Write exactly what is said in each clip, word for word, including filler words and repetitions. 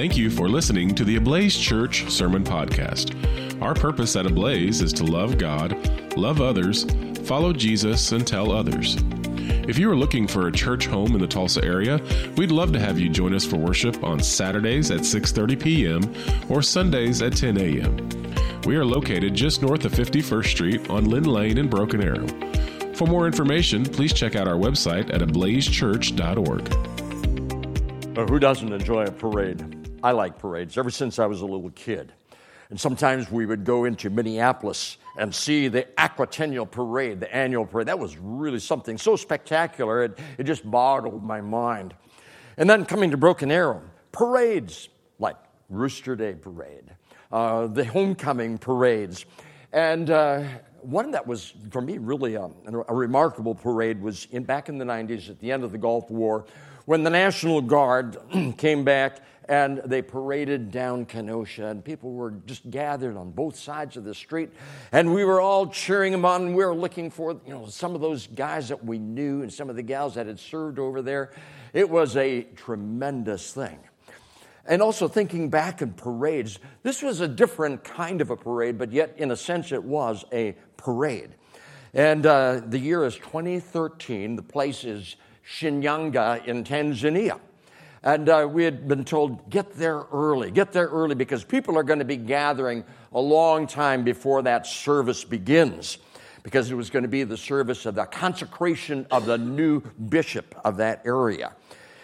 Thank you for listening to the Ablaze Church Sermon Podcast. Our purpose at Ablaze is to love God, love others, follow Jesus, and tell others. If you are looking for a church home in the Tulsa area, we'd love to have you join us for worship on Saturdays at six thirty p.m. or Sundays at ten a.m. We are located just north of fifty-first Street on Lynn Lane in Broken Arrow. For more information, please check out our website at ablaze church dot org. Well, who doesn't enjoy a parade? I like parades ever since I was a little kid. And sometimes we would go into Minneapolis and see the Aquatennial Parade, the annual parade. That was really something so spectacular, it, it just boggled my mind. And then coming to Broken Arrow, parades like Rooster Day Parade, uh, the homecoming parades. And uh, one that was, for me, really a, a remarkable parade was in back in the nineties at the end of the Gulf War, when the National Guard came back and they paraded down Kenosha, and people were just gathered on both sides of the street, and we were all cheering them on, and we were looking for, you know, some of those guys that we knew and some of the gals that had served over there. It was a tremendous thing. And also thinking back in parades, this was a different kind of a parade, but yet in a sense it was a parade. And uh, the year is twenty thirteen. The place is Shinyanga in Tanzania. And uh, we had been told, get there early, get there early, because people are going to be gathering a long time before that service begins, because it was going to be the service of the consecration of the new bishop of that area.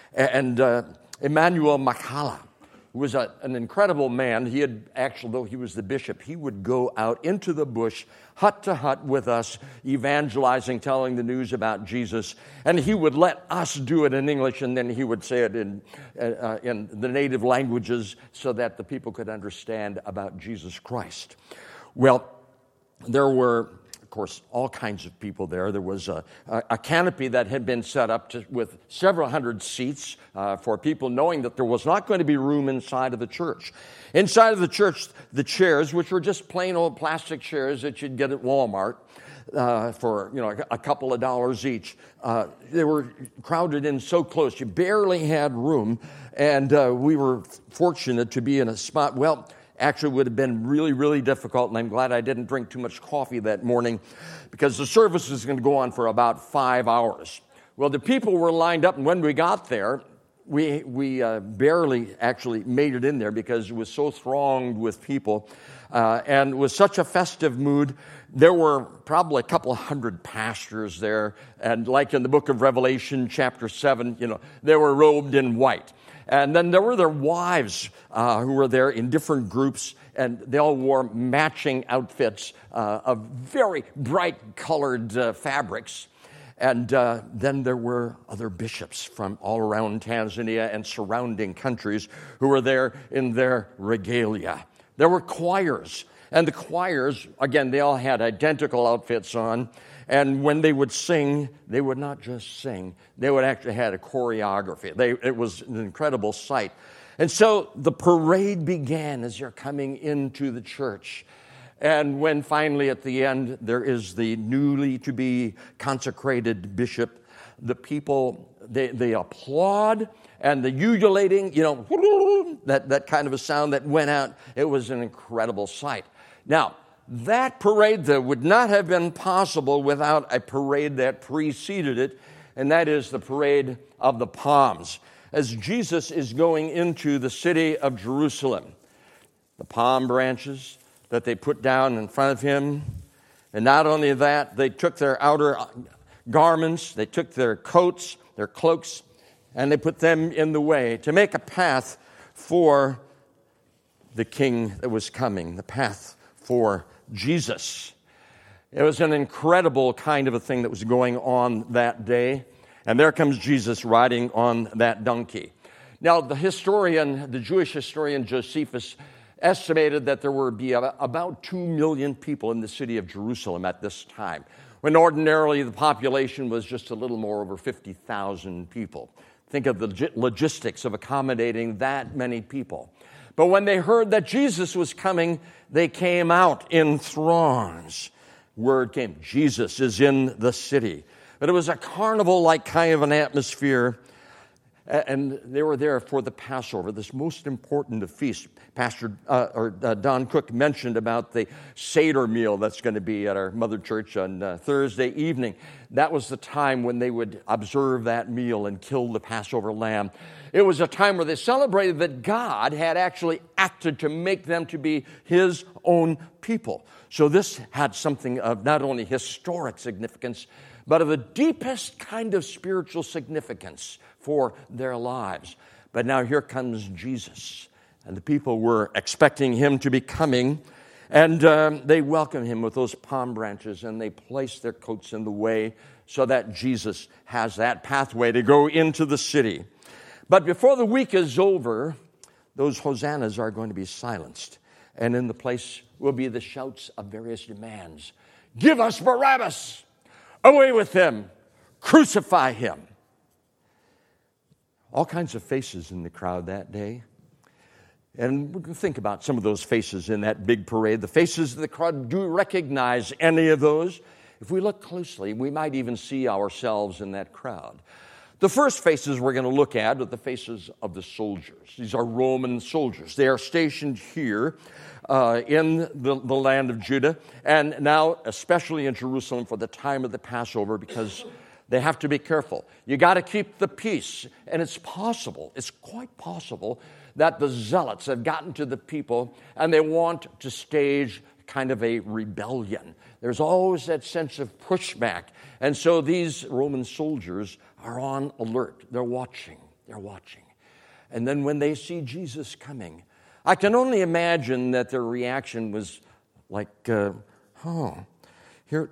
And uh, Emmanuel Makala was a, an incredible man. He had actually, though he was the bishop, he would go out into the bush, hut to hut with us, evangelizing, telling the news about Jesus. And he would let us do it in English, and then he would say it in, uh, in the native languages so that the people could understand about Jesus Christ. Well, there were, of course, all kinds of people there. There was a, a, a canopy that had been set up to, with several hundred seats uh, for people, knowing that there was not going to be room inside of the church. Inside of the church, the chairs, which were just plain old plastic chairs that you'd get at Walmart uh, for, you know, a couple of dollars each, uh, they were crowded in so close. You barely had room, and uh, we were fortunate to be in a spot, well, actually would have been really, really difficult, and I'm glad I didn't drink too much coffee that morning, because the service was going to go on for about five hours. Well, the people were lined up, and when we got there, we we uh, barely actually made it in there because it was so thronged with people, uh, and it was such a festive mood. There were probably a couple hundred pastors there, and like in the book of Revelation, chapter seven, you know, they were robed in white. And then there were their wives uh, who were there in different groups, and they all wore matching outfits uh, of very bright colored uh, fabrics. And uh, then there were other bishops from all around Tanzania and surrounding countries who were there in their regalia. There were choirs, and the choirs, again, they all had identical outfits on. And when they would sing, they would not just sing. They would actually had a choreography. They, it was an incredible sight. And so the parade began as you're coming into the church. And when finally at the end there is the newly to be consecrated bishop, the people, they, they applaud, and the ululating, you know, that, that kind of a sound that went out, it was an incredible sight. Now, that parade that would not have been possible without a parade that preceded it, and that is the parade of the palms. As Jesus is going into the city of Jerusalem, the palm branches that they put down in front of him, and not only that, they took their outer garments, they took their coats, their cloaks, and they put them in the way to make a path for the king that was coming, the path for Jesus. It was an incredible kind of a thing that was going on that day. And there comes Jesus riding on that donkey. Now, the historian, the Jewish historian Josephus, estimated that there would be about two million people in the city of Jerusalem at this time, when ordinarily the population was just a little more over fifty thousand people. Think of the logistics of accommodating that many people. But when they heard that Jesus was coming, they came out in throngs. Word came, Jesus is in the city. But it was a carnival-like kind of an atmosphere. and they were there for the Passover, this most important of feasts. Pastor uh, or uh, Don Cook mentioned about the Seder meal that's going to be at our mother church on uh, Thursday evening. That was the time when they would observe that meal and kill the Passover lamb. It was a time where they celebrated that God had actually acted to make them to be His own people. So this had something of not only historic significance, but of the deepest kind of spiritual significance for their lives. But now here comes Jesus, and the people were expecting Him to be coming, and um, they welcome Him with those palm branches, and they place their coats in the way so that Jesus has that pathway to go into the city. But before the week is over, those hosannas are going to be silenced, and in the place will be the shouts of various demands. Give us Barabbas! Away with him! Crucify him! All kinds of faces in the crowd that day. And we can think about some of those faces in that big parade. The faces of the crowd, do we recognize any of those? If we look closely, we might even see ourselves in that crowd. The first faces we're going to look at are the faces of the soldiers. These are Roman soldiers. They are stationed here uh, in the, the land of Judah, and now especially in Jerusalem for the time of the Passover, because they have to be careful. You got to keep the peace, and it's possible, it's quite possible that the zealots have gotten to the people and they want to stage kind of a rebellion. There's always that sense of pushback. And so these Roman soldiers are on alert. They're watching. They're watching. And then when they see Jesus coming, I can only imagine that their reaction was like, uh, oh, here,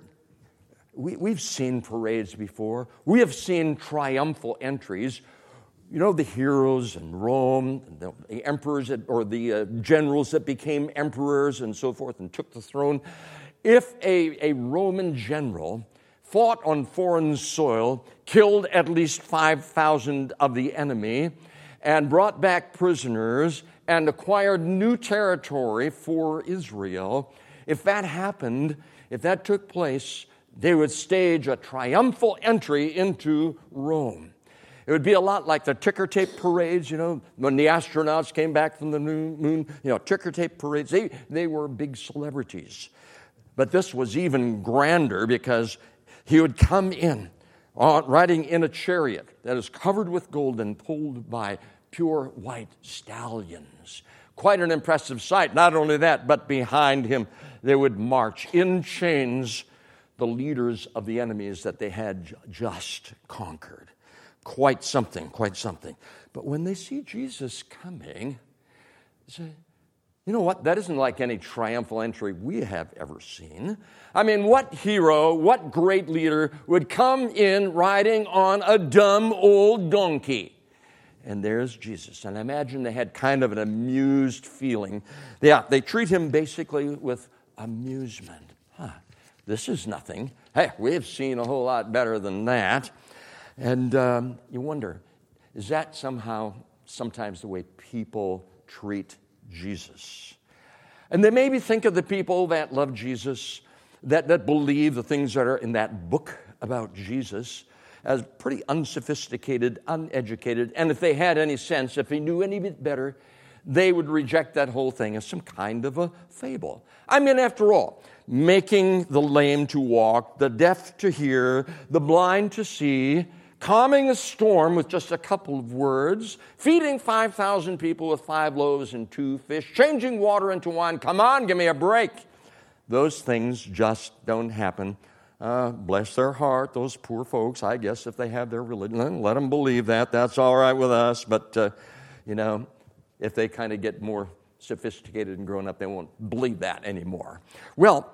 we, we've seen parades before. We have seen triumphal entries. You know, the heroes in Rome, the, the emperors that, or the uh, generals that became emperors and so forth and took the throne. If a, a Roman general fought on foreign soil, killed at least five thousand of the enemy, and brought back prisoners and acquired new territory for Israel, if that happened, if that took place, they would stage a triumphal entry into Rome. It would be a lot like the ticker tape parades, you know, when the astronauts came back from the moon, you know, ticker tape parades. They, they were big celebrities. But this was even grander because he would come in uh, riding in a chariot that is covered with gold and pulled by pure white stallions. Quite an impressive sight. Not only that, but behind him they would march in chains the leaders of the enemies that they had just conquered. Quite something, quite something. But when they see Jesus coming, they say, you know what? That isn't like any triumphal entry we have ever seen. I mean, what hero, what great leader would come in riding on a dumb old donkey? And there's Jesus. And I imagine they had kind of an amused feeling. Yeah, they treat him basically with amusement. Huh, this is nothing. Hey, we've seen a whole lot better than that. And um, you wonder, is that somehow sometimes the way people treat Jesus? And they maybe think of the people that love Jesus, that, that believe the things that are in that book about Jesus, as pretty unsophisticated, uneducated, and if they had any sense, if they knew any bit better, they would reject that whole thing as some kind of a fable. I mean, after all, making the lame to walk, the deaf to hear, the blind to see, calming a storm with just a couple of words, feeding five thousand people with five loaves and two fish, changing water into wine. Come on, give me a break. Those things just don't happen. Uh, bless their heart, those poor folks. I guess if they have their religion, let them believe that. That's all right with us. But, uh, you know, if they kind of get more sophisticated and grown up, they won't believe that anymore. Well,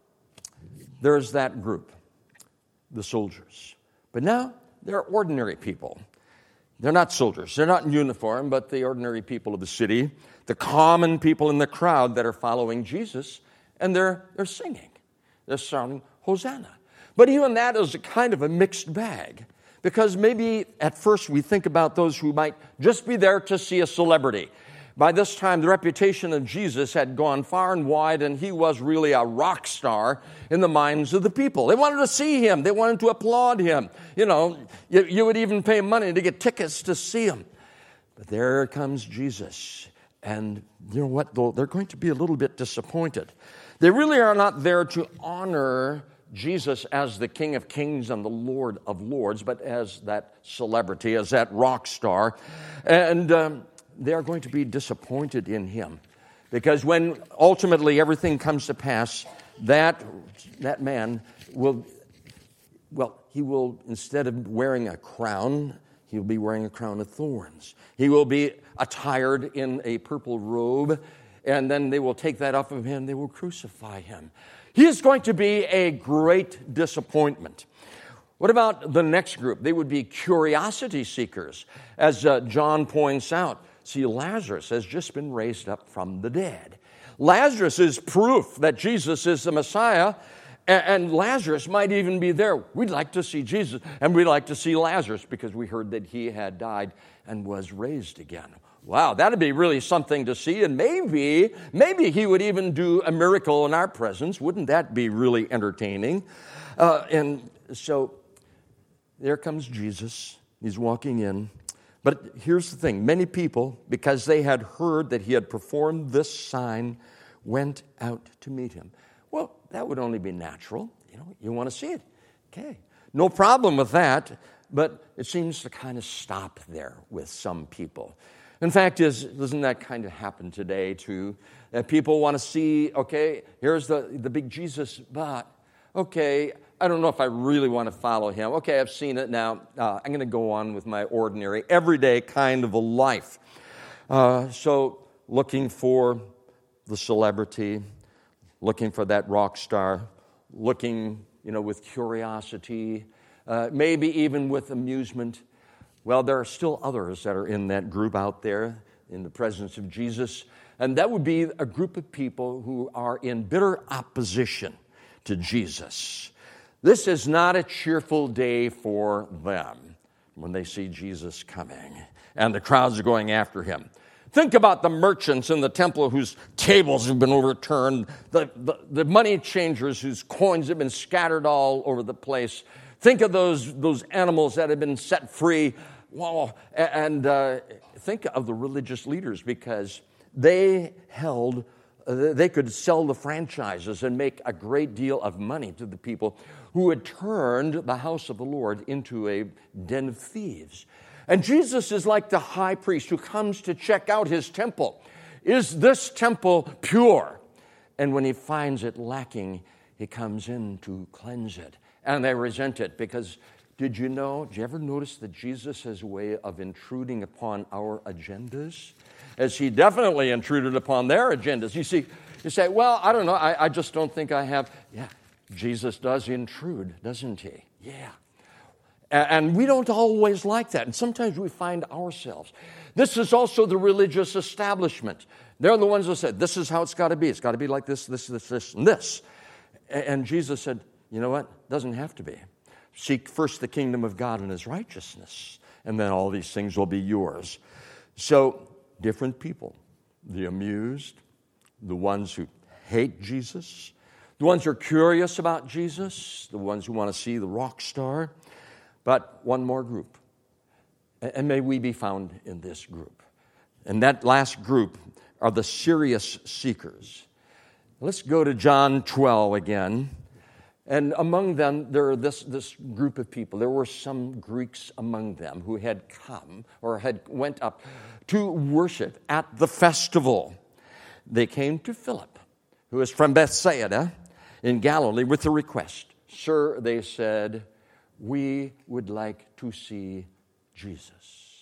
there's that group, the soldiers. But now, they're ordinary people. They're not soldiers. They're not in uniform, but the ordinary people of the city, the common people in the crowd that are following Jesus, and they're, they're singing. They're shouting, Hosanna. But even that is a kind of a mixed bag, because maybe at first we think about those who might just be there to see a celebrity. By this time, the reputation of Jesus had gone far and wide, and he was really a rock star in the minds of the people. They wanted to see him. They wanted to applaud him. You know, you, you would even pay money to get tickets to see him. But there comes Jesus. And you know what, though? They're going to be a little bit disappointed. They really are not there to honor Jesus as the King of Kings and the Lord of Lords, but as that celebrity, as that rock star. And um, they are going to be disappointed in him. Because when ultimately everything comes to pass, that, that man will, well, he will, instead of wearing a crown, he will be wearing a crown of thorns. He will be attired in a purple robe, and then they will take that off of him, they will crucify him. He is going to be a great disappointment. What about the next group? They would be curiosity seekers. As uh, John points out, see, Lazarus has just been raised up from the dead. Lazarus is proof that Jesus is the Messiah, and Lazarus might even be there. We'd like to see Jesus, and we'd like to see Lazarus because we heard that he had died and was raised again. Wow, that'd be really something to see, and maybe, maybe he would even do a miracle in our presence. Wouldn't that be really entertaining? Uh, and so there comes Jesus. He's walking in. But here's the thing. Many people, because they had heard that he had performed this sign, went out to meet him. Well, that would only be natural. You know, you want to see it. Okay. No problem with that, but it seems to kind of stop there with some people. In fact, is, doesn't that kind of happen today too? That people want to see, okay, here's the, the big Jesus, but, okay, I don't know if I really want to follow him. Okay, I've seen it now. Uh, I'm going to go on with my ordinary, everyday kind of a life. Uh, so looking for the celebrity, looking for that rock star, looking, you know, with curiosity, uh, maybe even with amusement. Well, there are still others that are in that group out there in the presence of Jesus, and that would be a group of people who are in bitter opposition to Jesus. This is not a cheerful day for them when they see Jesus coming, and the crowds are going after him. Think about the merchants in the temple whose tables have been overturned, the, the, the money changers whose coins have been scattered all over the place. Think of those, those animals that have been set free. Wow. And uh, think of the religious leaders, because they held, uh, they could sell the franchises and make a great deal of money to the people who had turned the house of the Lord into a den of thieves. And Jesus is like the high priest who comes to check out his temple. Is this temple pure? And when he finds it lacking, he comes in to cleanse it. And they resent it because, did you know, did you ever notice that Jesus has a way of intruding upon our agendas? As he definitely intruded upon their agendas. You see, you say, well, I don't know, I, I just don't think I have. Yeah, Jesus does intrude, doesn't he? Yeah. And we don't always like that. And sometimes we find ourselves. This is also the religious establishment. They're the ones that said, this is how it's got to be. It's got to be like this, this, this, this, and this. And Jesus said, you know what? It doesn't have to be. Seek first the kingdom of God and his righteousness, and then all these things will be yours. So, different people. The amused, the ones who hate Jesus, the ones who are curious about Jesus, the ones who want to see the rock star. But one more group, and may we be found in this group. And that last group are the serious seekers. Let's go to John twelve again. And among them, there are this, this group of people. There were some Greeks among them who had come or had went up to worship at the festival. They came to Philip, who is from Bethsaida in Galilee, with a request. Sir, they said, we would like to see Jesus.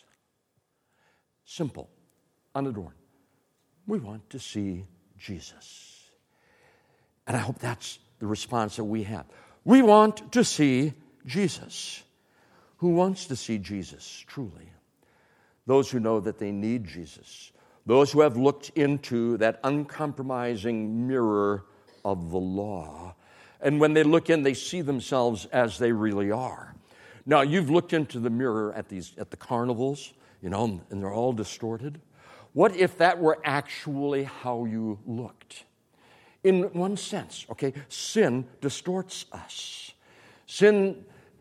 Simple, unadorned. We want to see Jesus. And I hope that's the response that we have. We want to see Jesus. Who wants to see Jesus, truly? Those who know that they need Jesus. Those who have looked into that uncompromising mirror of the law. And when they look in, they see themselves as they really are. Now, you've looked into the mirror at these at the carnivals, you know, and they're all distorted. What if that were actually how you looked? In one sense, okay, sin distorts us. Sin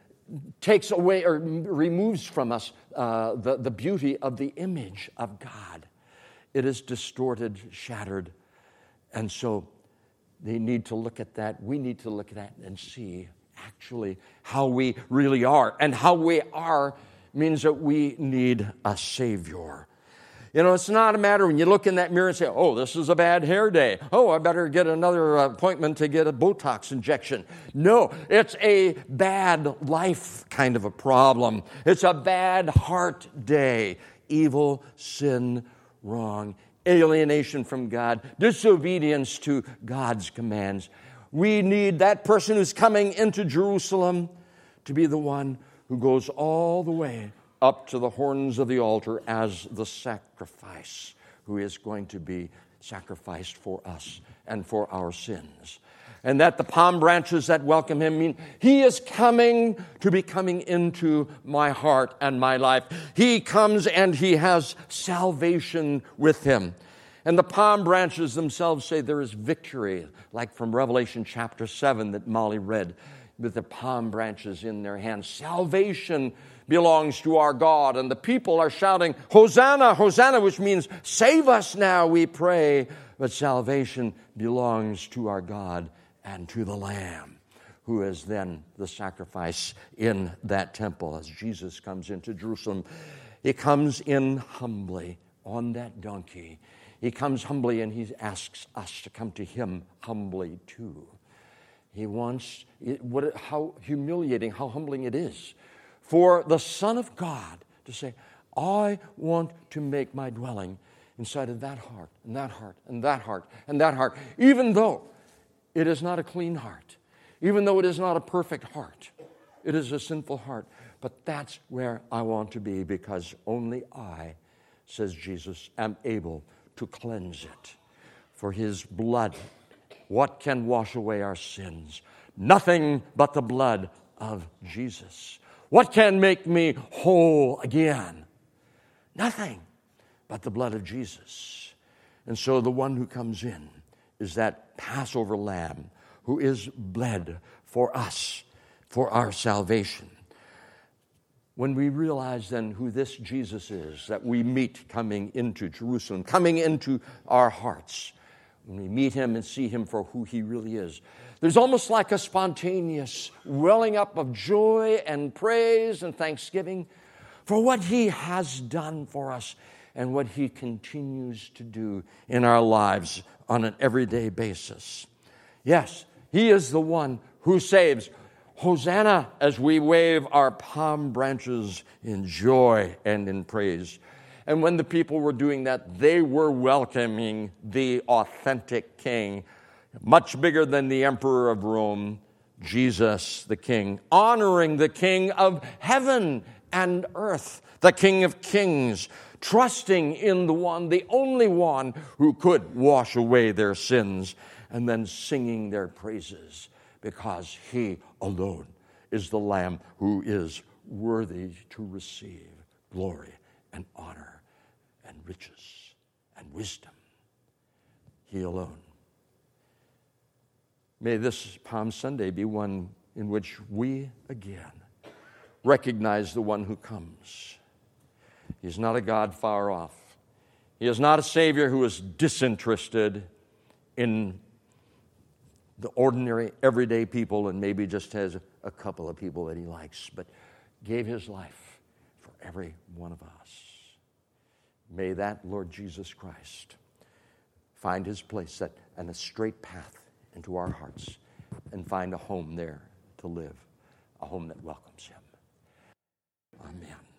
takes away or removes from us uh, the, the beauty of the image of God. It is distorted, shattered, and so they need to look at that. We need to look at that and see actually how we really are. And how we are means that we need a Savior. You know, it's not a matter when you look in that mirror and say, oh, this is a bad hair day. Oh, I better get another appointment to get a Botox injection. No, it's a bad life kind of a problem. It's a bad heart day. Evil, sin, wrong, alienation from God, disobedience to God's commands. We need that person who's coming into Jerusalem to be the one who goes all the way up to the horns of the altar as the sacrifice, who is going to be sacrificed for us and for our sins. And that the palm branches that welcome him mean he is coming to be coming into my heart and my life. He comes and he has salvation with him. And the palm branches themselves say there is victory, like from Revelation chapter seven that Molly read, with the palm branches in their hands. Salvation belongs to our God. And the people are shouting, Hosanna, Hosanna, which means save us now, we pray. But salvation belongs to our God and to the Lamb, who is then the sacrifice in that temple as Jesus comes into Jerusalem. He comes in humbly on that donkey. He comes humbly and he asks us to come to him humbly too. He wants, it, what, how humiliating, how humbling it is for the Son of God to say, I want to make my dwelling inside of that heart, and that heart, and that heart, and that heart, even though it is not a clean heart, even though it is not a perfect heart. It is a sinful heart. But that's where I want to be, because only I, says Jesus, am able to cleanse it. For his blood, what can wash away our sins? Nothing but the blood of Jesus. What can make me whole again? Nothing but the blood of Jesus. And so the one who comes in is that Passover lamb who is bled for us, for our salvation. When we realize then who this Jesus is that we meet coming into Jerusalem, coming into our hearts, when we meet him and see him for who he really is, there's almost like a spontaneous welling up of joy and praise and thanksgiving for what he has done for us and what he continues to do in our lives on an everyday basis. Yes, he is the one who saves. Hosanna, as we wave our palm branches in joy and in praise. And when the people were doing that, they were welcoming the authentic king, much bigger than the emperor of Rome, Jesus the King, honoring the King of heaven and earth, the King of kings, trusting in the one, the only one who could wash away their sins, and then singing their praises, because he alone is the Lamb who is worthy to receive glory and honor and riches and wisdom. He alone. May this Palm Sunday be one in which we again recognize the one who comes. He is not a God far off. He is not a Savior who is disinterested in the ordinary, everyday people and maybe just has a couple of people that he likes, but gave his life for every one of us. May that Lord Jesus Christ find his place that, and a straight path into our hearts and find a home there to live, a home that welcomes him. Amen.